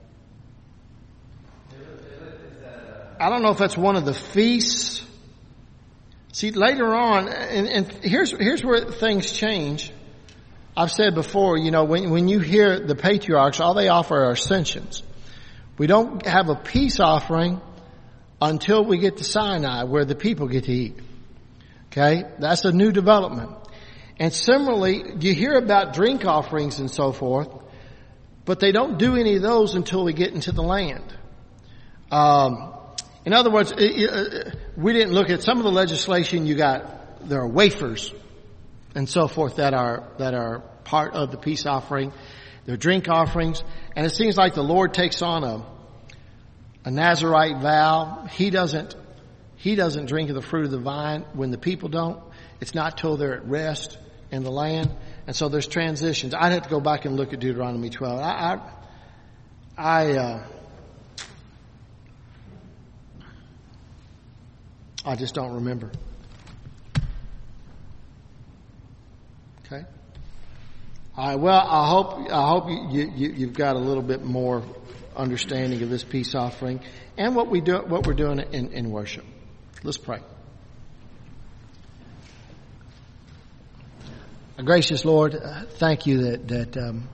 I don't know if that's one of the feasts. See, later on, and, and here's here's where things change. I've said before, you know, when when you hear the patriarchs, all they offer are ascensions. We don't have a peace offering until we get to Sinai, where the people get to eat. Okay, that's a new development. And similarly, you hear about drink offerings and so forth, but they don't do any of those until we get into the land. Um, in other words, it, it, we didn't look at some of the legislation. You got, there are wafers and so forth that are, that are part of the peace offering. There are drink offerings. And it seems like the Lord takes on a, a Nazirite vow. He doesn't, he doesn't drink of the fruit of the vine when the people don't. It's not till they're at rest in the land. And so there's transitions. I'd have to go back and look at Deuteronomy twelve. I, I, I, uh, I just don't remember. Okay. All right. Well, I hope I hope you, you you've got a little bit more understanding of this peace offering and what we do what we're doing in, in worship. Let's pray. Gracious Lord, uh, thank you that that um,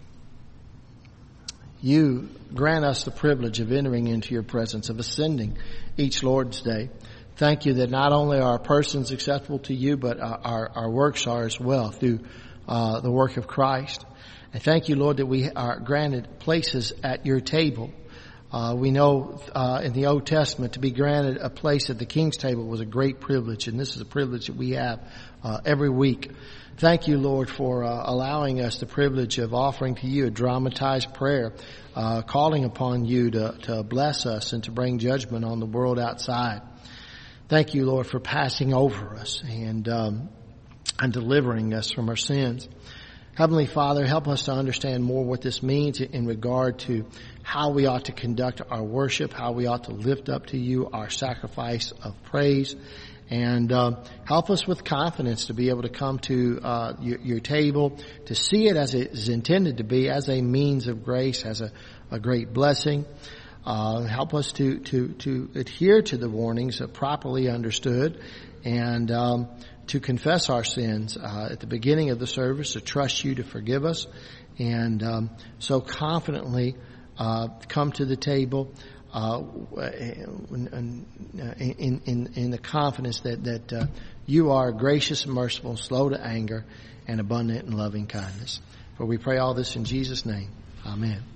you grant us the privilege of entering into your presence, of ascending each Lord's Day. Thank you that not only are our persons acceptable to you, but our, our, our works are as well through uh, the work of Christ. And thank you, Lord, that we are granted places at your table. Uh, we know uh, in the Old Testament to be granted a place at the king's table was a great privilege, and this is a privilege that we have uh, every week. Thank you, Lord, for uh, allowing us the privilege of offering to you a dramatized prayer, uh, calling upon you to, to bless us and to bring judgment on the world outside. Thank you, Lord, for passing over us and um, and delivering us from our sins. Heavenly Father, help us to understand more what this means in regard to how we ought to conduct our worship, how we ought to lift up to you our sacrifice of praise, and uh, help us with confidence to be able to come to uh, your, your table, to see it as it is intended to be, as a means of grace, as a, a great blessing. Uh, help us to, to, to adhere to the warnings uh, properly understood, and um, to confess our sins uh, at the beginning of the service, to trust you to forgive us, and um, so confidently uh, come to the table uh, in, in, in, in the confidence that, that uh, you are gracious and merciful, slow to anger, and abundant in loving kindness. For we pray all this in Jesus' name. Amen.